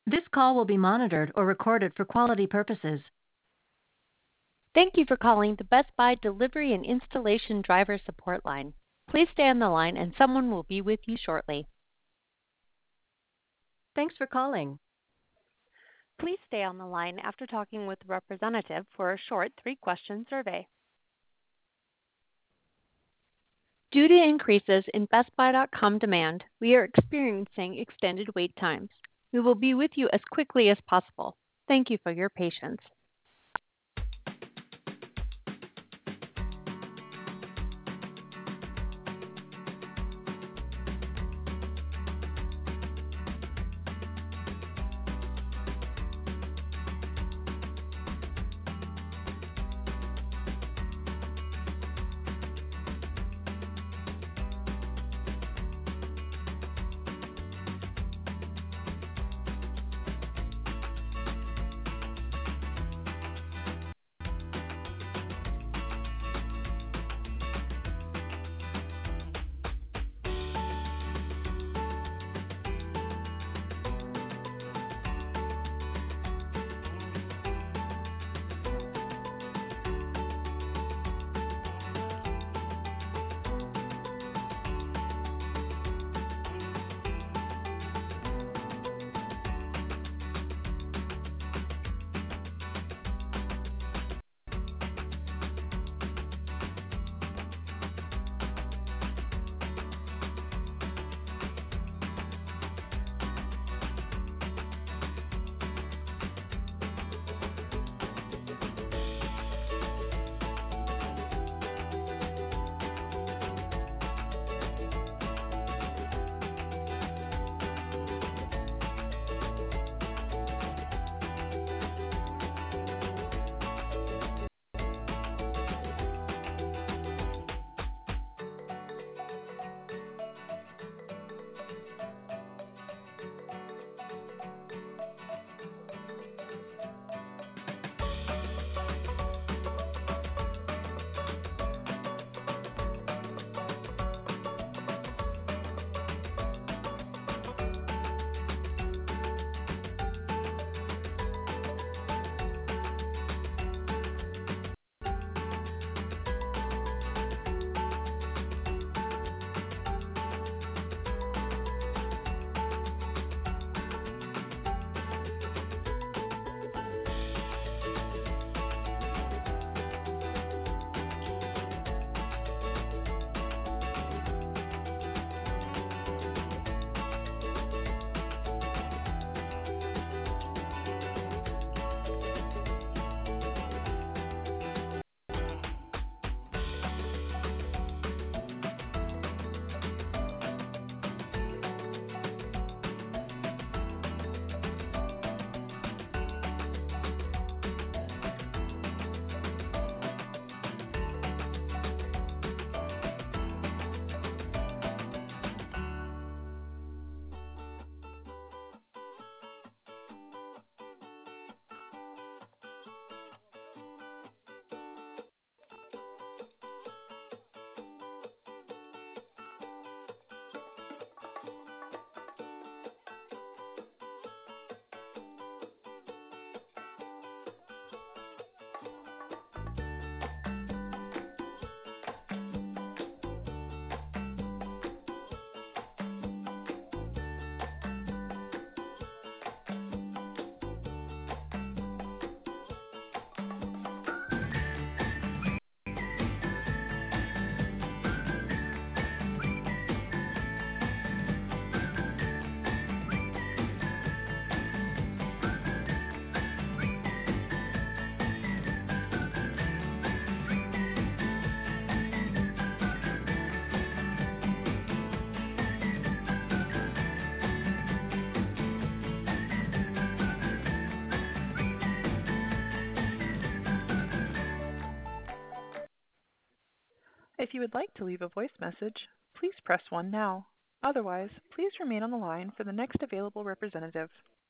This call will be monitored or recorded for quality purposes. Thank you for calling the Best Buy Delivery and Installation Driver Support Line. Please stay on the line and someone will be with you shortly. Thanks for calling. Please stay on the line after talking with a representative for a short 3-question survey. Due to increases in BestBuy.com demand, we are experiencing extended wait times. We will be with you as quickly as possible. Thank you for your patience. If you would like to leave a voice message, please press 1 now. Otherwise, please remain on the line for the next available representative.